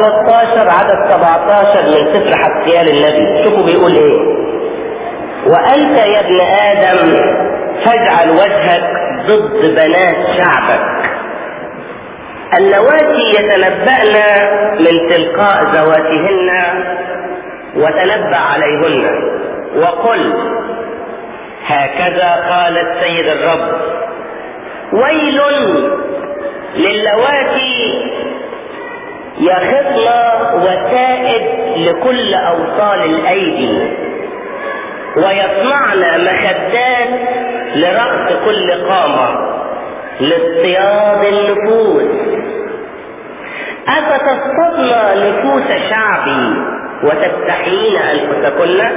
13 عدد 17 من سفر حسقيال النبي. شوفوا بيقول ايه: وأنت يا ابن آدم فاجعل وجهك ضد بنات شعبك اللواتي يتنبأن من تلقاء ذواتهن وتنبأ عليهن وقل هكذا قال السيد الرب: ويل للواتي يخضن وسائد لكل أوصال الأيدي ويصنعن مخدات لرأس كل قامة لاصطياد النفوس. أفتصطدن نفوس شعبي وتستحيين أنفسكن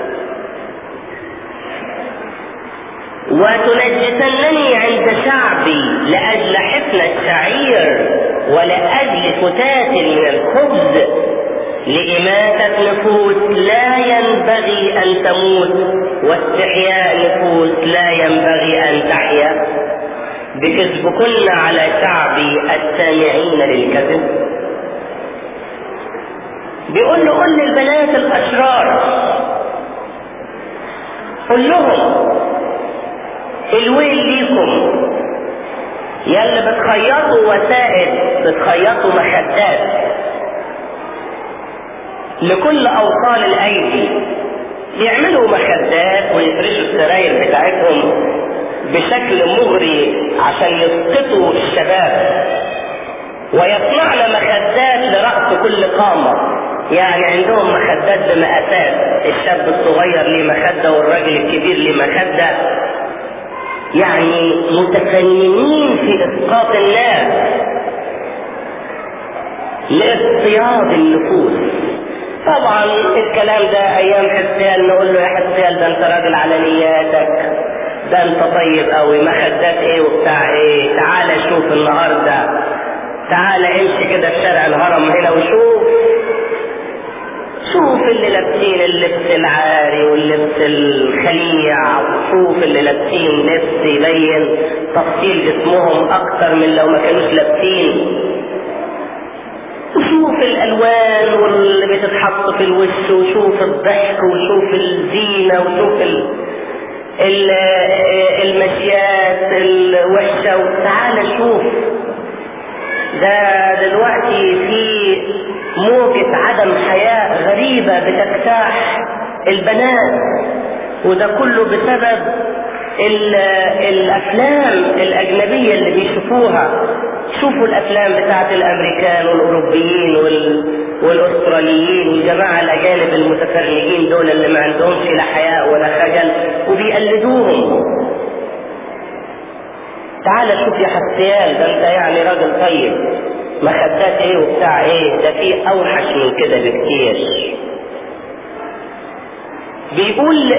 وتنجسنني عند شعبي لأجل حفنة شعير ولأجل فتات من الخبز لإماتة نفوس لا ينبغي أن تموت واستحياء نفوس لا ينبغي أن تحيا بكذبكن على شعبي السامعين للكذب. بيقول له: قل للبنات الأشرار، قل لهم الويل ليكم يلي بتخيطوا وسائد، بتخيطوا مخدات لكل أوصال الأيدي، يعملوا مخدات ويفرشوا السراير بتاعتهم بشكل مغري عشان يسقطوا الشباب، ويصنعن مخدات لرأس كل قامة، يعني عندهم مخدات بمقاسات، الشاب الصغير ليه مخدة والراجل الكبير ليه مخدة، يعني متفننين في إسقاط الناس لاصطياد النفوس. طبعا الكلام ده ايام حسيال نقول له: يا حسيال ده انت راجل على نياتك، ده انت طيب قوي، مخدات ايه وبتاع ايه، تعالى شوف النهارده، تعالى امشي كده في شارع الهرم هنا وشوف اللي لابسين اللبس العاري واللبس الخليع، وشوف اللي لابسين لبس يبين تفصيل جسمهم اكتر من لو ما كانوش لابسين، وشوف الالوان واللي بتتحط في الوش، وشوف الضحك، وشوف الزينة، وشوف المشيات الوحشة، وتعالى شوف. ده دلوقتي في موجة عدم حياة غريبة بتجتاح البنات، وده كله بسبب الافلام الاجنبية اللي بيشوفوها. شوفوا الافلام بتاعت الامريكان والاوروبيين والاستراليين والجماعة الاجانب المتفرجين دول اللي ما عندهمش لا حياء ولا خجل وبيقلدوهم. تعال شوف يا حسيال، ده انت يعني راجل طيب، مخدات ايه وبتاع ايه، ده في اوحش من كده بكتير. بيقول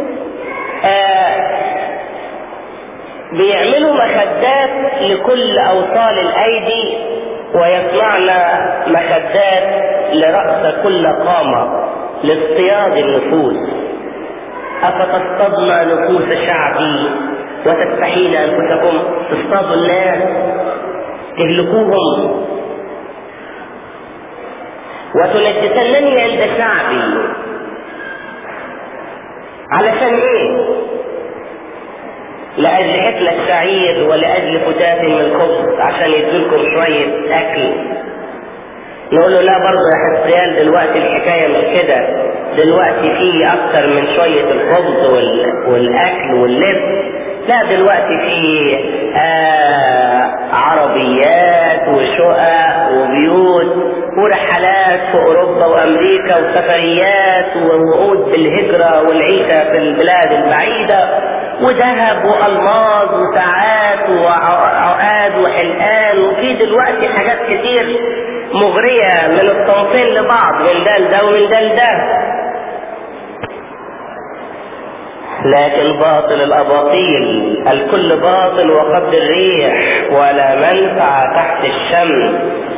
بيعملوا مخدات لكل اوصال الايدي ويصنعن مخدات لرأس كل قامة لاصطياد النفوس. أفتصطدن نفوس شعبي وتستحين أنفسكم؟ تصطادوا الناس، تهلكوهم. وتنجسنني عند شعبي، علشان ايه؟ لأجل حفلة الشعير ولأجل فتات من الخبز، عشان يدولكم شوية أكل. نقول له: لا برضه يا حسيان، دلوقتي الحكاية مش كده، دلوقتي في أكتر من شوية الخبز والأكل واللبس. لا، دلوقتي في عربيات وشقق وبيوت ورحلات في أوروبا وأمريكا وسفريات ووعود بالهجرة والعيشة في البلاد البعيدة، وذهب وألماظ وساعات وعقاد وحلقان، وفي دلوقتي حاجات كتير مغرية من الصنفين لبعض، من ده لده ومن ده لده. لكن باطل الأباطيل الكل باطل وقبض الريح ولا منفع تحت الشمس.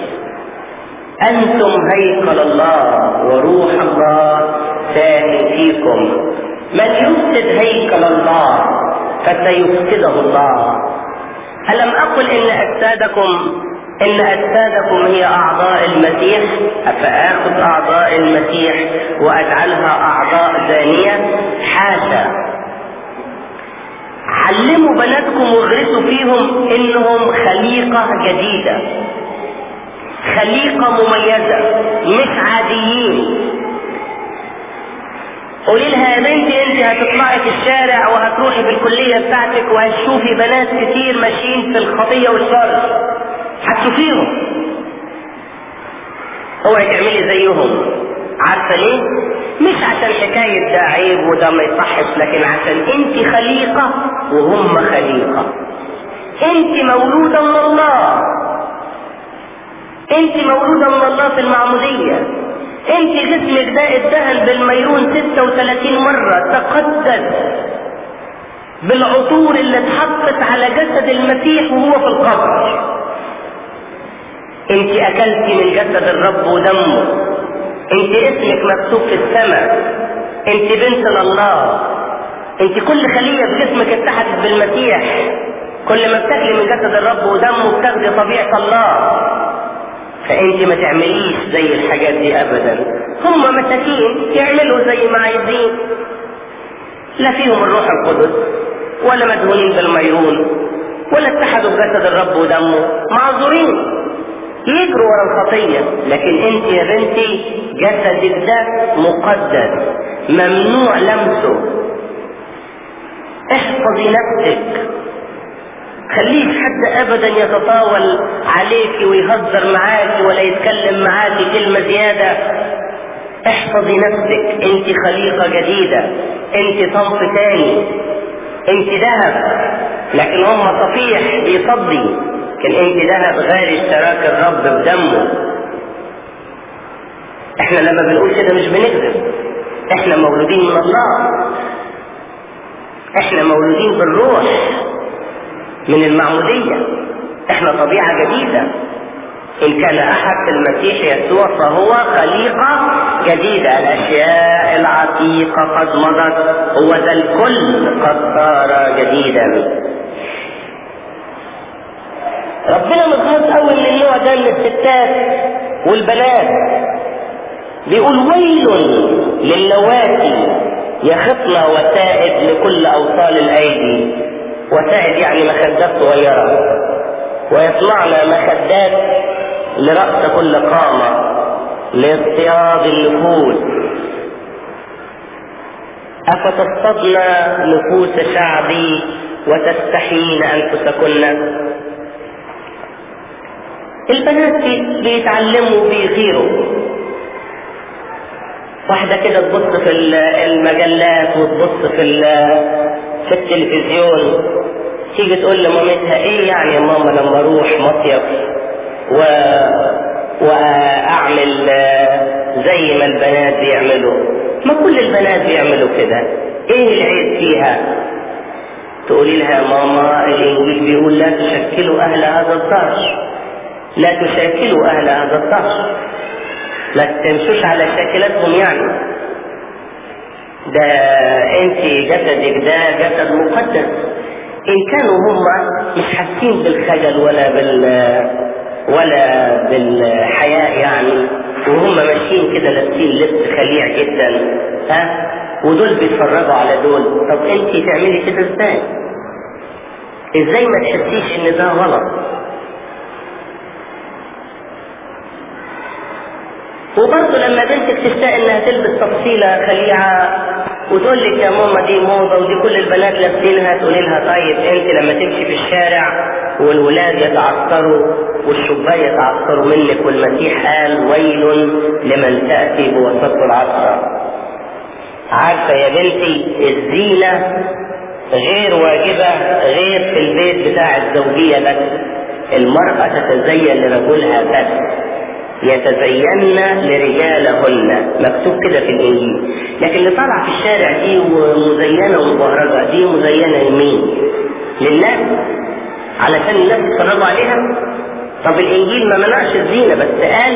أنتم هيكل الله وروح الله ساكن فيكم، من يفسد هيكل الله فسيفسده الله. ألم أقل إن أجسادكم ان اجسادكم هي اعضاء المسيح، افاخذ اعضاء المسيح واجعلها اعضاء زانية؟ حاشا. علموا بناتكم واغرسوا فيهم انهم خليقة جديدة، خليقة مميزة، مش عاديين. قولي لها يا بنتي انت هتطلعي في الشارع وهتروحي في الكلية بتاعتك وهتشوفي بنات كتير ماشيين في الخطية والشر، هتشوفيهم، اوعي تعملي زيهم. عارفة ليه؟ مش عشان حكاية ده عيب وده ما يصحش، لكن عشان انت خليقة وهم خليقة. انت مولودة من الله، انت مولودة من الله في المعمودية. انت جسمك ده اتدهن بالميرون 36 مرة، تقدس بالعطور اللي اتحطت على جسد المسيح وهو في القبر. انت اكلتي من جسد الرب ودمه، انت اسمك مكتوب في السماء، انت بنت لله، انت كل خلية في جسمك اتحدت بالمسيح. كل ما بتاكلي من جسد الرب ودمه بتاخدي طبيعة الله. فانت ما تعمليش زي الحاجات دي ابدا. هم مساكين يعملوا زي ما عايزين، لا فيهم الروح القدس ولا مدهونين بالميرون ولا اتحدوا بجسد الرب ودمه، معذورين يجروا ورا الخطية. لكن انت يا بنتي جسدك ده مقدس، ممنوع لمسه. احفظي نفسك، خليش حد ابدا يتطاول عليك ويهزر معاك ولا يتكلم معاك كلمة زيادة. احفظي نفسك، انت خليقة جديدة، انت صنف تاني، انت ذهب. لكن هم صفيح بيصدي، لكن انت ذهب غالي اشتراك الرب بدمه. احنا لما بنقول كده مش بنكذب، احنا مولودين من الله، احنا مولودين بالروح من المعمودية، احنا طبيعة جديدة. ان كان احد في المسيح يسوع فهو خليقة جديدة، الاشياء العتيقة قد مضت، هو ذا الكل قد صار جديدا. ربنا مضغوط قوي من النوع ده من الستات والبنات. بيقول ويل للواتي يخطن وسائد لكل اوصال الايدي. وسائد يعني مخدات صغيرة، ويصنعن مخدات لرأس كل قامة لاصطياد النفوس. أفتصطدن نفوس شعبي وتستحين أنفسكن. البنات بيتعلموا بيغيروا. واحدة كده تبص في المجلات وتبص في التلفزيون، تيجي تقول لمامتها ايه يعني يا ماما لما اروح مصيف واعمل زي ما البنات بيعملوا؟ ما كل البنات بيعملوا كده، ايه العيب فيها؟ تقولي لها يا ماما الانجيل بيقول لا تشكلوا اهل هذا الدهر، لا تشكلوا اهل هذا الدهر، لا تمشوش على شكلتهم. يعني ده انت جسدك ده جسد مقدس. ان كانوا هم مش حاسين بالخجل ولا بالحياء يعني، وهم ماشيين كده لابسين لبس خليع جدا، ودول بيتفرجوا على دول، طب انت تعملي كده ازاي؟ ازاي ما تحسيش ان ده غلط؟ وبرضه لما بنتك تشتاق انها تلبس تفصيلة خليعة وتقول لك يا ماما دي موضة ودي كل البنات لابسينها، تقولي لها طيب انت لما تمشي في الشارع والولاد يتعثروا والشبان يتعثروا منك، والمسيح قال ويل لمن تأتي بوسط العثرة. عارفة يا بنتي الزينة غير واجبة غير في البيت بتاع الزوجية بس. المرأة تتزين لرجلها بس، يتزين لرجالهن، مكتوب كده في الانجيل. لكن اللي طالعه في الشارع دي ومزينه ومبهرجه دي مزينه لمين؟ للناس، علشان الناس يتفرجوا عليها. طب الانجيل ما منعش الزينه، بس قال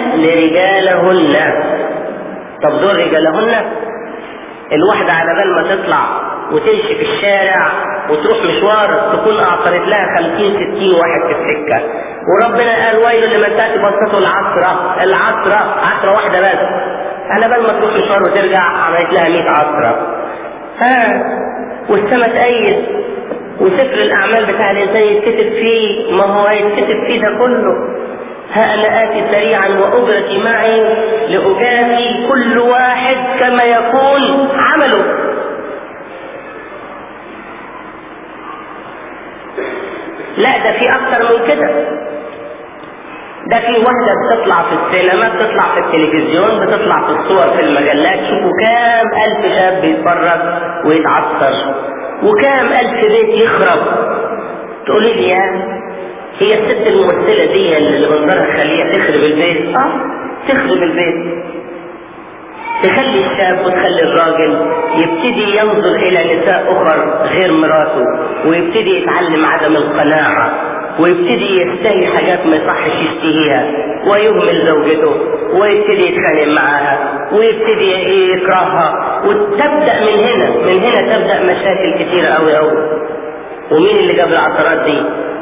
لرجالهن. طب دول رجالهن؟ الواحده على بال ما تطلع وتمشي في الشارع وتروح مشوار تكون اعطرت لها 50-60 واحد في السكة. وربنا قال ويل لمن تأتي بسطته العصرة عصرة واحدة بس، على بال ما تروح مشوار وترجع عملت لها 100 عصرة. والسما تأيد وسفر الأعمال بتاع الإنسان يتكتب فيه، ما هو يتكتب فيه ده كله. ها أنا آتي سريعا وأجرتي معي لأجازي كل واحد كما يكون عمله. لا ده في أكتر من كده، ده في واحدة بتطلع في السينما، بتطلع في التلفزيون، بتطلع في الصور في المجلات. شوفوا كام ألف شاب بيتفرج ويتعصر، وكام ألف بيت يخرب. تقولي لي هي الست الممثلة دي اللي منظرها خليها تخرب البيت؟ تخرب البيت، تخلي الشاب وتخلي الراجل يبتدي ينظر إلى نساء أخر غير مراته، ويبتدي يتعلم عدم القناعة، ويبتدي يشتهي حاجات ما يصحش يشتهيها، ويهمل زوجته، ويبتدي يتخانق معاها، ويبتدي يكرهها. وتبدأ من هنا تبدأ مشاكل كتيرة قوي قوي. ومين اللي جاب العثرات دي؟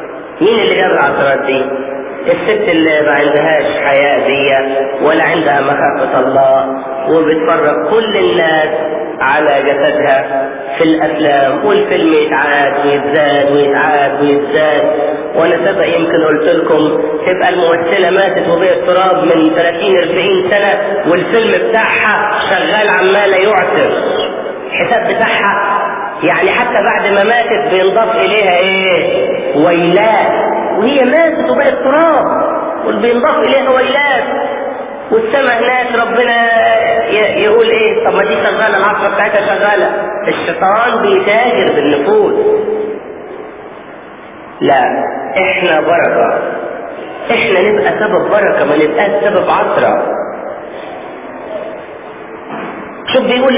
الست اللي ما عندهاش حياء دي ولا عندها مخافة الله، وبتفرج كل الناس على جسدها في الافلام، والفيلم يتعاد ويتزاد ويتعاد ويتزاد. وانا سبق يمكن قلت لكم تبقى الممثلة ماتت وبقت تراب من 30-40 سنة، والفيلم بتاعها شغال عمالة يعثر الحساب بتاعها. يعني حتى بعد ما ماتت بينضاف اليها ويلات، وهي ماتت وبقت تراب وبينضاف اليها ويلات. والسماء هناك ربنا يقول طب ما دي شغالة، العصر بتاعتها شغالة. الشيطان بيتاجر بالنفوس. لا، احنا بركة، احنا نبقى سبب بركة، ما نبقاش سبب عثرة. شوف بيقول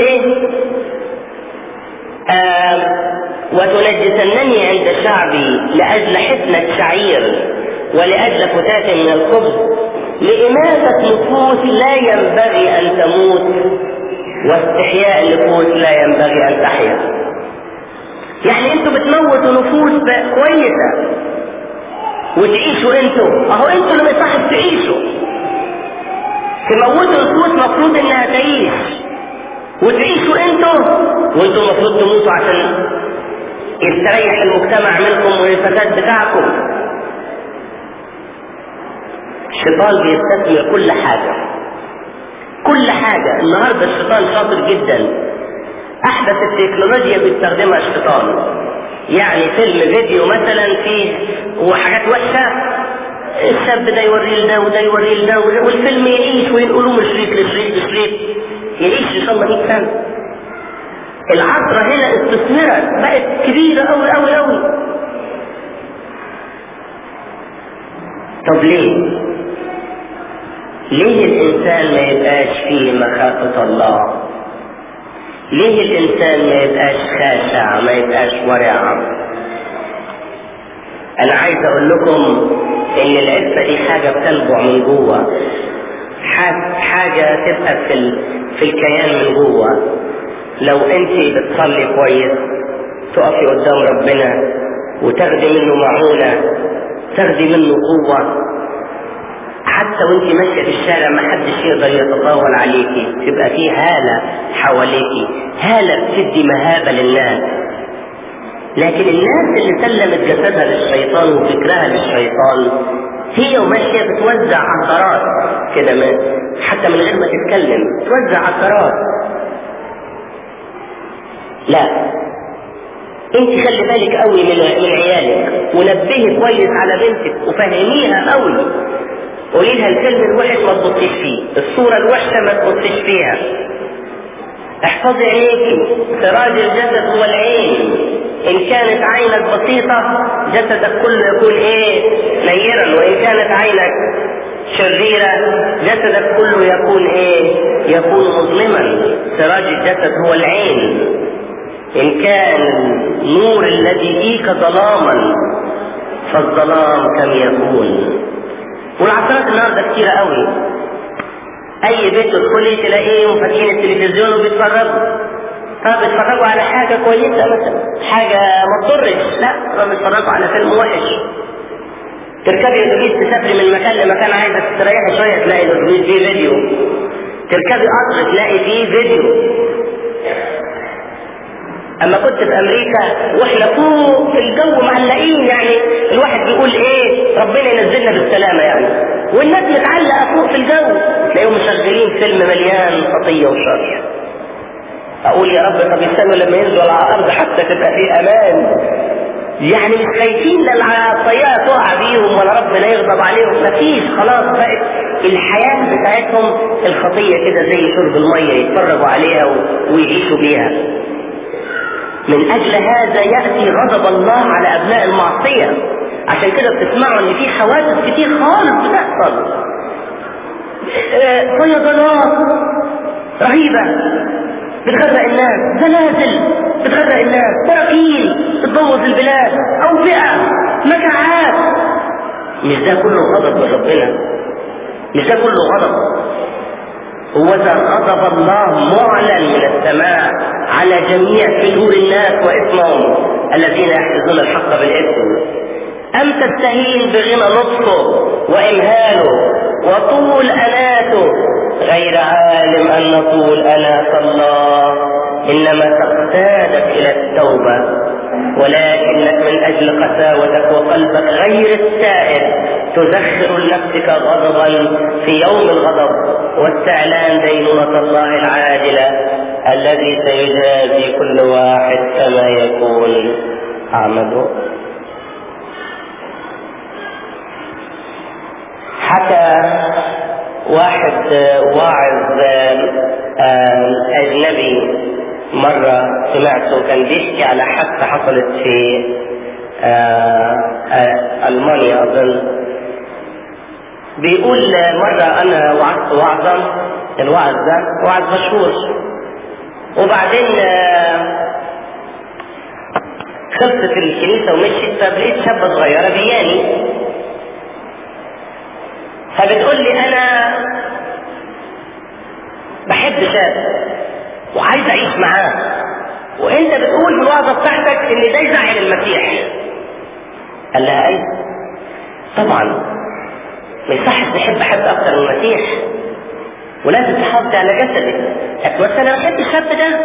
وتنجسنني عند شعبي لأجل حفنة شعير ولأجل فتاة من الخبز، لإماتة نفوس لا ينبغي أن تموت، واستحياء النفوس لا ينبغي أن تحيا. يعني انتوا بتموتوا نفوس كويسة وتعيشوا انتوا اللي ما يصحش تعيشوا. تموتوا نفوس مفروض انها تعيش، وتعيشوا وانتوا المفروض تموتوا عشان يستريح المجتمع منكم والفساد بتاعكم. الشيطان بيستثمر كل حاجة. النهاردة الشيطان شاطر جدا، احدث التكنولوجيا بيستخدمها الشيطان. يعني فيلم فيديو مثلا فيه وحاجات وحشة، الشاب ده يوري لده وده يوري لده، والفيلم يعيش وينقلوه من شريط لشريط يعيش ان شاء الله 100 سنة. العصرة هنا استثمرت بقت كبيرة قوي قوي قوي. طب ليه الإنسان ما يبقاش فيه مخافة الله؟ ليه الإنسان ما يبقاش خاشع، ما يبقاش ورع؟ أنا عايز أقول لكم إن العفة دي حاجة بتنبع من جوه، حاجة تبقى في الكيان من جوه. لو أنت بتصلي كويس تقفي قدام ربنا وتاخدي منه معونة، تاخدي منه قوة، حتى وانت ماشية في الشارع ما حدش يقدر يتطاول عليكي، تبقى فيه هالة حواليكي، هالة بتدي مهابة للناس. لكن الناس اللي سلمت جسدها للشيطان وفكرها للشيطان، هي وماشية بتوزع عثرات كده حتى من غير ما تتكلم، توزع عثرات. لا، انت خلي بالك قوي من عيالك، ونبهي كويس على بنتك وفهميها قوي. قولي لها الفيلم الوحش ما تبصيش فيه، الصورة الوحشة ما تبصيش فيها. احفظي عينيكي، سراج الجسد هو العين. ان كانت عينك بسيطة جسدك كله يكون نيرا، وان كانت عينك شريرة جسدك كله يكون مظلما. سراج الجسد هو العين. ان كان النور الذي فيك ظلاما فالظلام كم يكون. والعصرات النهارده كتيرة قوي. اي بيت تدخلي تلاقيهم فاتحين التلفزيون وبيتفرجوا، طب اتفرجوا على حاجة كويسة مثلا، حاجة ما تضرش، لا طب اتفرجوا على فيلم وحش. تركبي اتوبيس تسافري من مكان لمكان، عايزة تستريحي شوية تلاقي الاتوبيس فيه فيديو، تركبي قطر تلاقي فيه فيديو. اما كنت في امريكا واحنا فوق في الجو معلقين، يعني الواحد بيقول ايه ربنا ينزلنا بالسلامة يعني، والناس متعلقة فوق في الجو، تلاقيهم مشغلين فيلم مليان خطية وشر. اقول يا رب طب يستنوا لما ينزلوا على الارض حتى تبقى في امان، يعني مش خايفين لا الطيارة تقع بيهم ولا ربنا يغضب عليهم، مفيش، خلاص بقت الحياة بتاعتهم الخطية كده زي شرب المية، يتفرجوا عليها ويعيشوا بيها. من اجل هذا يأتي غضب الله على ابناء المعصية. عشان كده بتسمعوا ان في حوادث كتير خالص بتحصل، فيضانات رهيبة بتغرق الناس، زلازل بتغرق الناس، براكين بتبوظ البلاد، اوبئة، مجاعات. مش ده كله غضب من ربنا؟ مش ده كله غضب؟ هو ذا غضب الله معلن من السماء على جميع فجور الناس وإثمهم الذين يحفظون الحق بالإثم. أم تستهين بغنى لطفه وإمهاله وطول أناته، غير عالم أن طول أنات الله إنما تقتادك إلى التوبة، ولكنك من أجل قساوتك وقلبك غير السائر تزخر لنفسك غضبا في يوم الغضب واستعلان دينونة الله العادلة الذي سيجازي كل واحد كما يكون عمله. حتى واحد واعظ أجنبي مرة سمعته كان بيحكي على حادثة حصلت في ألمانيا أظن. بيقول مرة أنا وعظت وعظا، الوعظ ده وعظ مشهور، وبعدين خلصت الكنيسة ومشيت، فلقيت شابة صغيرة بياني، فبتقول لي أنا بحب شاب وعايز أعيش معاه، وأنت بتقول في الوعظة بتاعتك إن ده يزعل المسيح. قال لها أيوة طبعا، ما يصحش تحب حد أكتر من المسيح، ولازم تحافظي على جسدك. بس أنا بحب الشاب ده.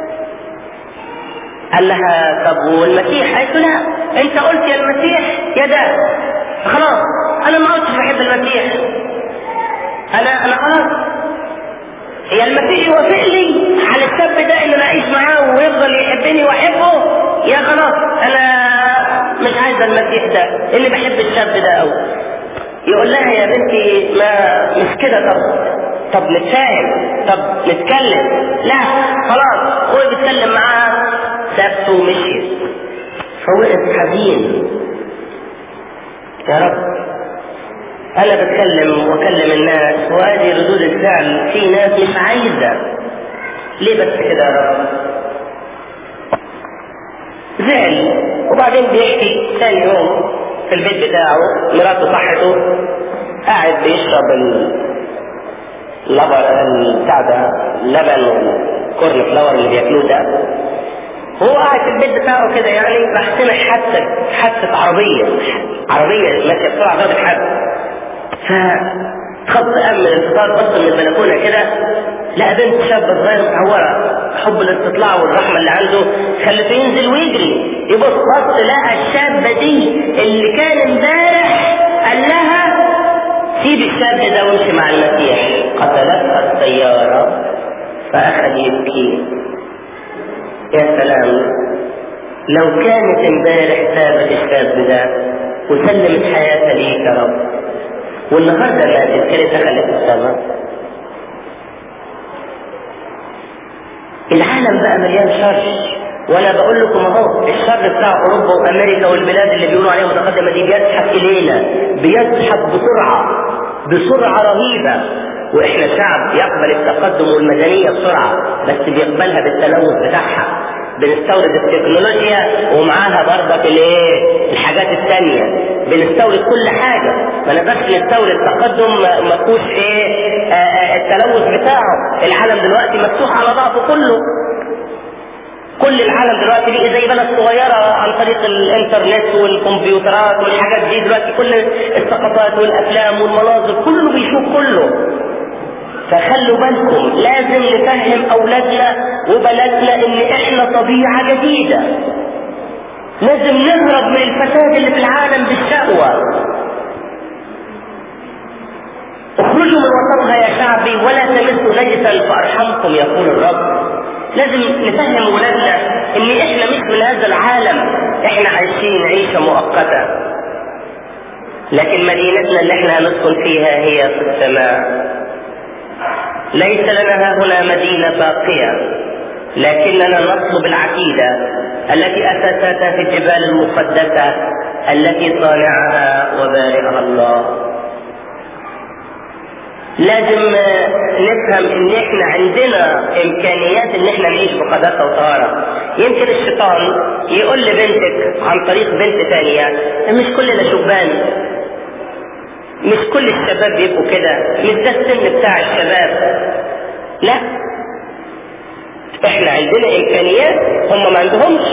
قال لها طب والمسيح؟ قالت له لا، أنت قلت يا المسيح يا ده، خلاص أنا ما قلتش بحب المسيح، أنا خلاص هي المسيح يوافق لي على الشاب ده ان انا اعيش معاه ويفضل يحبني واحبه، يا خلاص انا مش عايزه المسيح ده اللي بحب الشاب ده قوي. يقول لها يا بنتي ما مش كده، طب نتفاهم، طب نتكلم. لا خلاص، هو بيتكلم معاها سابته ومشي. فوقف حزين، يا رب أنا بتكلم وأكلم الناس وهذه ردود الفعل، في ناس مش عايزة، ليه بس كده يا رب؟ زعل. وبعدين بيحكي ثاني يوم في البيت بتاعه مراته صحته، قاعد بيشرب بتاع ده اللبن والكورن فلاور اللي بياكلوه ده، هو قاعد في البيت بتاعه كده، يعني راح سمع حادثة عربية ماشية بسرعة غير حد، فخط أمن الانتظار، بص من البلكونة كده لقى بنت شابة صغيرة متعورة، حب الاستطلاع والرحمة اللي عنده خلته ينزل ويجري، يبص لقى الشابة دي اللي كان امبارح قال لها سيب الشاب ده وامشي مع المسيح، قتلتها السيارة. فأخذ يبكي، يا سلام لو كانت امبارح سابت الشاب ده وسلمت حياتها ليك يا رب، والنهارده الناس كانت دخلت السماء. العالم بقى مليان شر، وانا بقول لكم اهو الشر بتاع اوروبا وامريكا والبلاد اللي بيقولوا عليها متقدمه دي بيزحف الينا، بيزحف بسرعه رهيبه، واحنا شعب يقبل التقدم والمدنيه بسرعه، بس بيقبلها بالتلوث بتاعها. بنستورد التكنولوجيا ومعاها برضك الحاجات الثانيه، بنستورد كل حاجه، ما نقدرش نستورد تقدم ما فيهوش التلوث بتاعه. العالم دلوقتي مفتوح على بعضه كله، كل العالم دلوقتي بقى زي بلد صغيرة عن طريق الانترنت والكمبيوترات والحاجات دي. دلوقتي كل الثقافات والافلام والمناظر كله بيشوف كله. فخلوا بالكم، لازم نفهم اولادنا وبناتنا ان احنا طبيعة جديدة. لازم نهرب من الفساد اللي في العالم بالشهوة. اخرجوا من وسطها يا شعبي ولا تمسوا نجسا فارحمكم يقول الرب. لازم نفهم ولادنا ان احنا مش من هذا العالم، احنا عايشين عيشة مؤقتة، لكن مدينتنا اللي احنا هنسكن فيها هي في السماء. ليس لنا هنا مدينة باقية، لكننا نطلب العقيدة التي أسستها في الجبال المقدسة التي صانعها وبارئها الله. لازم نفهم ان احنا عندنا امكانيات ان احنا نعيش بقداسة وطهارة. يمكن الشيطان يقول لبنتك عن طريق بنت ثانية مش كلنا شبان، مش كل الشباب بيبقوا كده، مش ده السن بتاع الشباب. لا، احنا عندنا امكانيات هم ما عندهمش.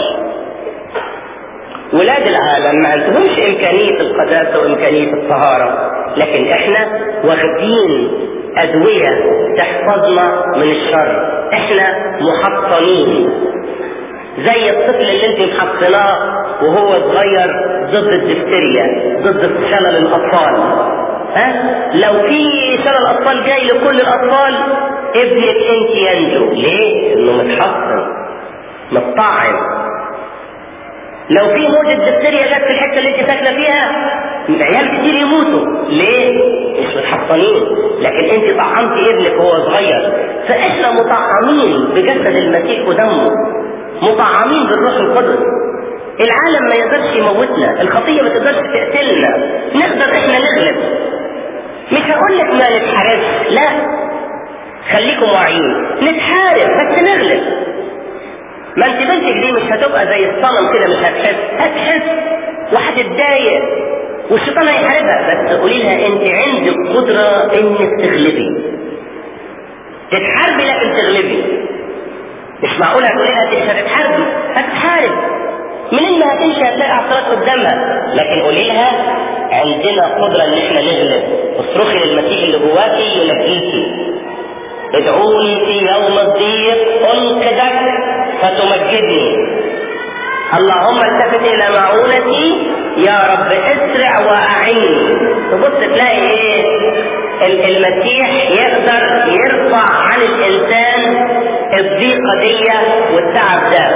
ولاد العالم ما عندهمش امكانية القداسة وامكانية الطهارة، لكن احنا واخدين ادوية تحفظنا من الشر. احنا محصنين زي الطفل اللي انت محصناه وهو صغير ضد الدفتريا، ضد شلل الاطفال. لو في شلل الاطفال جاي لكل الاطفال، ابنك انت ينجو. ليه؟ انه متحصن متطعم. لو في موجة دفتريا جت في الحتة اللي انت ساكنة فيها، عيال كتير يموتوا. ليه؟ مش متحصنين. لكن انت طعمتي ابنك وهو صغير. فاحنا مطعمين بجسد المسيح ودمه، مطعمين بالروح القدس. العالم ما يقدرش يموتنا، الخطية ما تقدرش تقتلنا، نقدر احنا نغلب. مش هقول لك ما نتحاربش، لا، خليكم واعيين، نتحارب بس نغلب. ما انت بنتك دي مش هتبقى زي الصنم كده، مش هتحس وهتتضايق والشيطان هيحاربها، بس قولي لها انت عندك قدرة انك تغلبي. تتحاربي لكن تغلبي. مش معقول هتقولي لها مش هتتحاربي، هتتحارب. منين ما هتمشي هتلاقي اعتراض قدامها، لكن قولي لها عندنا قدرة ان احنا نغلب. اصرخي للمسيح اللي جواكي ينجيكي. ادعوني في يوم الضيق انقذك فتمجدني. اللهم التفت الى معونتي يا رب، اسرع واعني. تبص تلاقي ايه؟ المسيح يقدر يرفع عن الانسان الضيقة دي والتعب ده.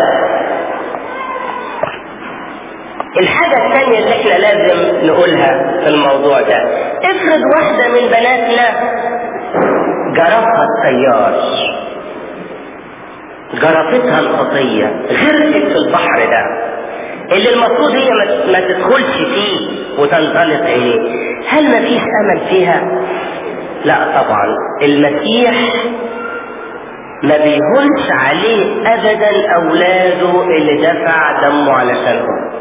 الحاجة الثانية اللي احنا لازم نقولها في الموضوع ده، افرض واحدة من بناتنا جرفها التيار، جرفتها الخطية، غرقت في البحر ده اللي المفروض هي ما تدخلش فيه وتنطلق اليه. هل ما فيش امل فيها؟ لا طبعا. المسيح ما بيهونش عليه ابدا اولاده اللي دفع دمه علشانهم.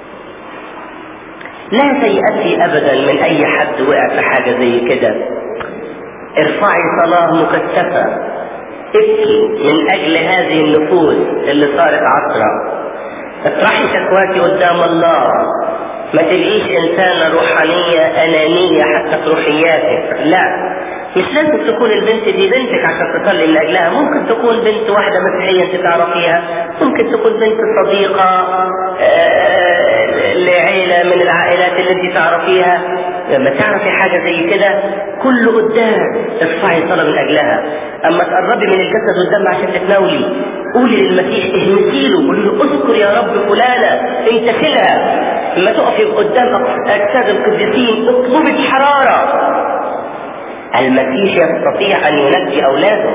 لا تيأسي ابدا من اي حد وقع في حاجة زي كده. ارفعي صلاة مكثفة، ابكي من اجل هذه النفوس اللي صارت عصرة. اطرحي شكواكي قدام الله. ما تبقيش انسانة روحانية انانية حتى في روحياتك، لا. مش لازم تكون البنت دي بنتك عشان تصلي من اجلها. ممكن تكون بنت واحدة مسيحية انت تعرفيها، ممكن تكون بنت صديقة لعيلة من العائلات اللي انت تعرفيها. لما تعرفي حاجة زي كده كله قدام ارفعي صلاة من اجلها. اما تقربي من الجسد والدم عشان تتناولي، قولي للمسيح، اهمسي له، قولي له اذكر يا رب فلانة، امتثلها. لما تقفي قدام اجساد القديسين اطلبي بحرارة. المسيح يستطيع ان ينجي اولاده.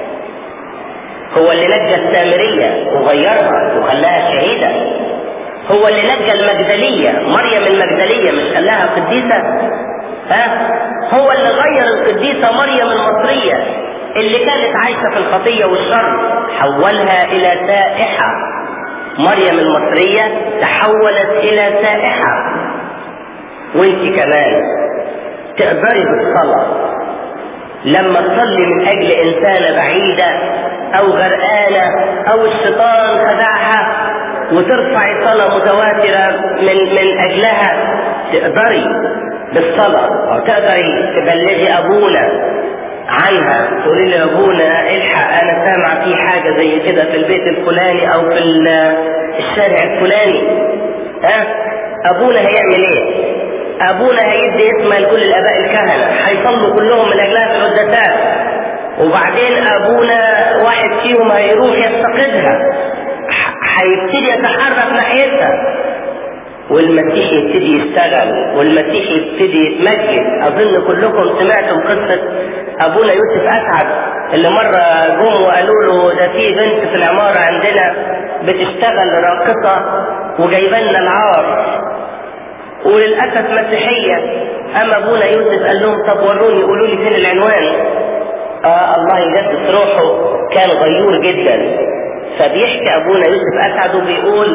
هو اللي نجى السامرية وغيرها وخلاها شهيدة. هو اللي نجى المجدلية، مريم المجدلية، مش خلاها قديسة؟ هو اللي غير القديسة مريم المصرية اللي كانت عايشة في الخطية والشر، حولها الى سائحة. مريم المصرية تحولت الى سائحة. وانت كمان تقدري بالصلاة لما تصلي من اجل انسانة بعيدة او غرقانة او الشيطان خدعها وترفعي صلاة متواترة من اجلها، تقدري بالصلاة او تقدري تبلغي ابونا عنها، تقولي له ابونا الحق انا سامع في حاجة زي كده في البيت الفلاني او في الشارع الفلاني. ابونا هيعمل ايه؟ ابونا هيدي اسمها لكل الاباء الكهنة، هيصلوا كلهم من اجلها في القداسات، وبعدين ابونا واحد فيهم هيروح يفتقدها، هيبتدي يتحرك ناحيتها، والمسيح يبتدي يشتغل، والمسيح يبتدي يتمجد. اظن كلكم سمعتم قصة ابونا يوسف اسعد اللي مرة جم وقالوا له ده في بنت في العمارة عندنا بتشتغل راقصة وجايبالنا العار، وللأسف مسيحية. اما ابونا يوسف قال لهم طب وروني، قولوا لي فين العنوان. الله يجدد روحه، كان غيور جدا. فبيحكي ابونا يوسف اسعد وبيقول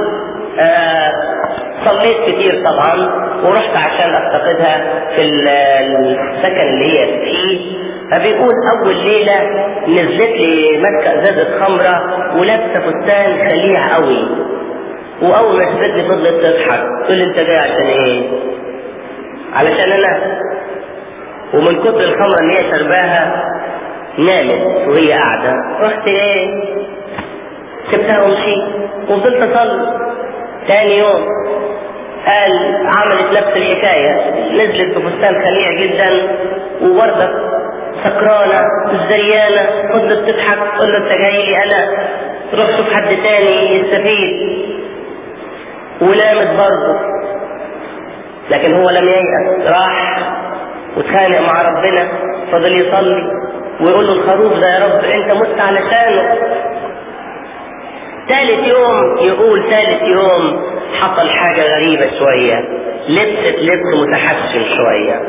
صليت كتير طبعا ورحت عشان افتقدها في السكن اللي هي فيه. فبيقول اول ليلة نزلت لي ماسكة ازازة خمرة ولابسة فستان خليع قوي، واول ما شفت لي فضلت تضحك، تقول لي انت جاي عشان ايه؟ علشان انا. ومن كتر الخمرة اللي هي شرباها نامت وهي قاعدة. رحت ايه سبتها ومشيت وفضلت اصلي. تاني يوم قال عملت نفس الحكاية، نزلت بفستان خليع جدا وبرضك سكرانة زيانة، فضلت تضحك. قل له انت جاي لي انا، روح شوف حد تاني يستفيد. ونامت برضه، لكن هو لم ييأس، راح وتخانق مع ربنا، فضل يصلي ويقول له الخروف ده يا رب انت مت علشانه. ثالث يوم يقول ثالث يوم حصل حاجة غريبة شوية، لبست لبس متحسن شوية،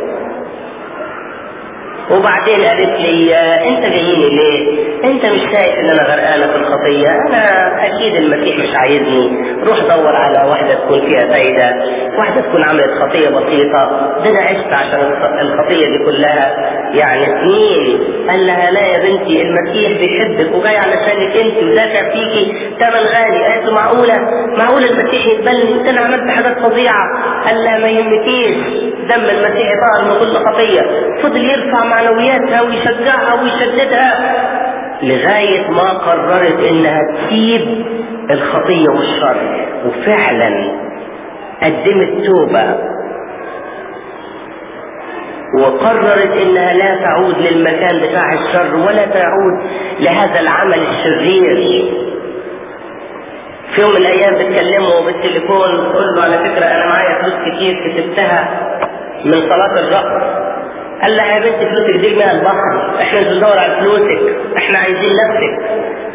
وبعدين قالت لي انت جاييني ليه؟ انت مش شايف ان انا غرقانة في الخطية؟ انا اكيد المسيح مش عايزني. روح دور على واحدة تكون فيها فايدة، واحدة تكون عملت خطية بسيطة، ده انا عشت عشان الخطية دي كلها يعني سنين. قال لها لا يا بنتي، المسيح بيحبك وجاي علشانك انت ودافع فيكي ثمن غالي. قالت له معقولة المسيح يقبلني؟ انا عملت حاجات فظيعة. قال لها ما يهمكيش، دم المسيح طاهر من كل خطية. فضل يرفع معنوياتها ويشجعها ويشددها لغاية ما قررت انها تسيب الخطية والشر، وفعلا قدمت توبة وقررت انها لا تعود للمكان بتاع الشر ولا تعود لهذا العمل الشرير. في يوم من الايام بتكلمه بالتليفون، تقول له على فكرة انا معايا فلوس كتير كسبتها من صلاة الرقص. قال لها يا بنت فلوسك دي مياه البحر، احنا مش بندور على فلوسك، احنا عايزين نفسك.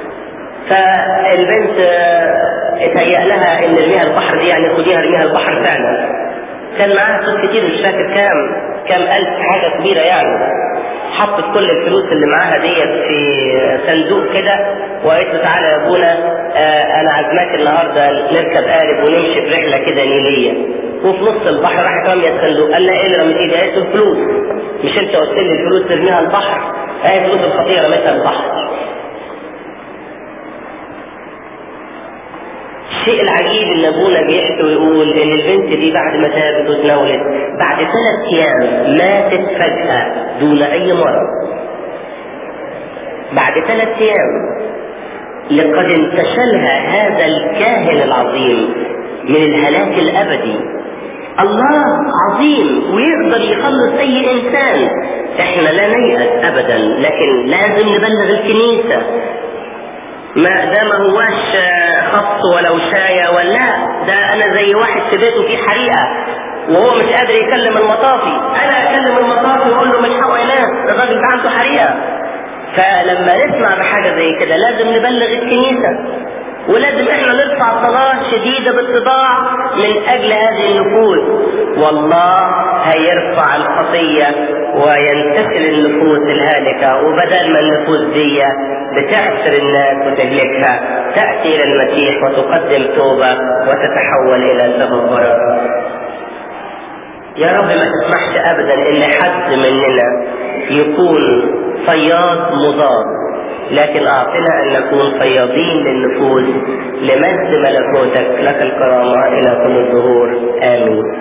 فالبنت اتهيأ لها ان المياه البحر دي يعني خديها رميها البحر فعلا. كان معاها فلوس كتير، مش فاكر كام ألف، حاجة كبيرة يعني. حطت كل الفلوس اللي معاها ديت في صندوق كده وقالت له تعالى يا ابونا انا عازماك النهارده نركب قارب ونمشي في رحله كده نيليه. وفي نص البحر راحت راميه الصندوق. قال لها ايه اللي رميتيه؟ قالت له الفلوس. مش انت قلت لي الفلوس ترميها البحر؟ اهي فلوس الخطيره رميتها البحر. الشيء العجيب ان ابونا بيحكي ويقول ان البنت دي بعد ما تابت وتناولت بعد 3 ايام ماتت فجأة دون اي مرض. بعد 3 ايام لقد انتشلها هذا الكاهن العظيم من الهلاك الابدي. الله عظيم ويقدر يخلص اي انسان. احنا لا نيأس ابدا، لكن لازم نبلغ الكنيسة. ما ده ما هواش خط ولا وشاية ولا ده انا زي واحد في بيته فيه حريقة وهو مش قادر يكلم المطافي، انا اكلم المطافي واقول له مش حق ناس، الراجل ده عنده حريقة. فلما نسمع بحاجة زي كده لازم نبلغ الكنيسة، ولازم احنا نرفع صلاة شديدة بالتضاع من اجل هذه النفوس. والله هيرفع الخطية وينتشل النفوس الهالكة، وبدل ما النفوس دي بتعسر الناس وتهلكها تأتي الى المسيح وتقدم توبة وتتحول الى سبب بركة. يا رب ما تسمحش ابدا ان حد مننا يكون صياد مضاد، لكن أعطنا أن نكون صيادين للنفوس لمجد ملكوتك، لك الكرامة إلى كل الظهور. آمين.